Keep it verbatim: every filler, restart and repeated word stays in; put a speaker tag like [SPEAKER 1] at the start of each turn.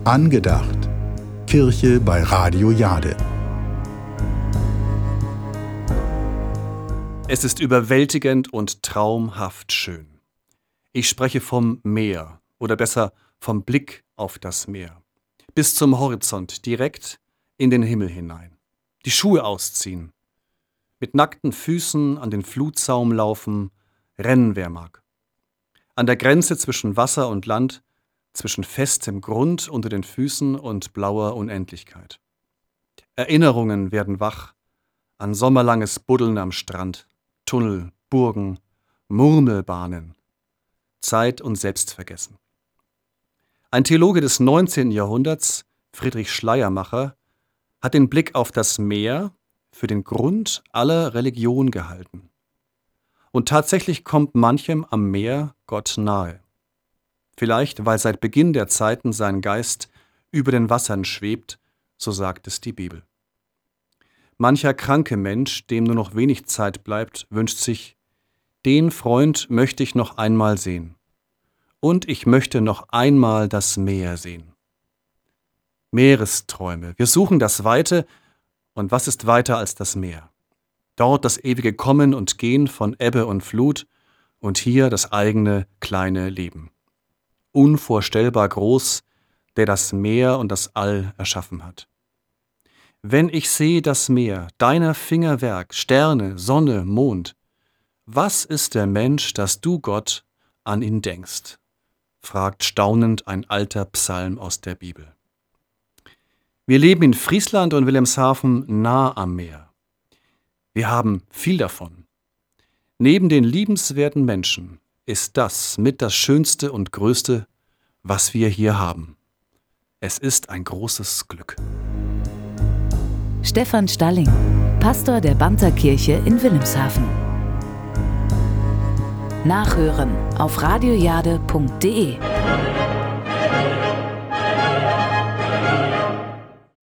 [SPEAKER 1] Angedacht. Kirche bei Radio Jade.
[SPEAKER 2] Es ist überwältigend und traumhaft schön. Ich spreche vom Meer oder besser vom Blick auf das Meer. Bis zum Horizont, direkt in den Himmel hinein. Die Schuhe ausziehen, mit nackten Füßen an den Flutsaum laufen, rennen wer mag. An der Grenze zwischen Wasser und Land, zwischen festem Grund unter den Füßen und blauer Unendlichkeit. Erinnerungen werden wach an sommerlanges Buddeln am Strand, Tunnel, Burgen, Murmelbahnen, Zeit und Selbstvergessen. Ein Theologe des neunzehnten Jahrhunderts, Friedrich Schleiermacher, hat den Blick auf das Meer für den Grund aller Religion gehalten. Und tatsächlich kommt manchem am Meer Gott nahe. Vielleicht, weil seit Beginn der Zeiten sein Geist über den Wassern schwebt, so sagt es die Bibel. Mancher kranke Mensch, dem nur noch wenig Zeit bleibt, wünscht sich, den Freund möchte ich noch einmal sehen. Und ich möchte noch einmal das Meer sehen. Meeresträume. Wir suchen das Weite, und was ist weiter als das Meer? Dort das ewige Kommen und Gehen von Ebbe und Flut und hier das eigene kleine Leben. Unvorstellbar groß, der das Meer und das All erschaffen hat. Wenn ich sehe das Meer, deiner Finger Werk, Sterne, Sonne, Mond, was ist der Mensch, dass du, Gott, an ihn denkst? Fragt staunend ein alter Psalm aus der Bibel. Wir leben in Friesland und Wilhelmshaven nah am Meer. Wir haben viel davon. Neben den liebenswerten Menschen ist das mit das Schönste und Größte, was wir hier haben. Es ist ein großes Glück.
[SPEAKER 3] Stefan Stalling, Pastor der Banther-Kirche in Wilhelmshaven. Nachhören auf radiojade punkt de.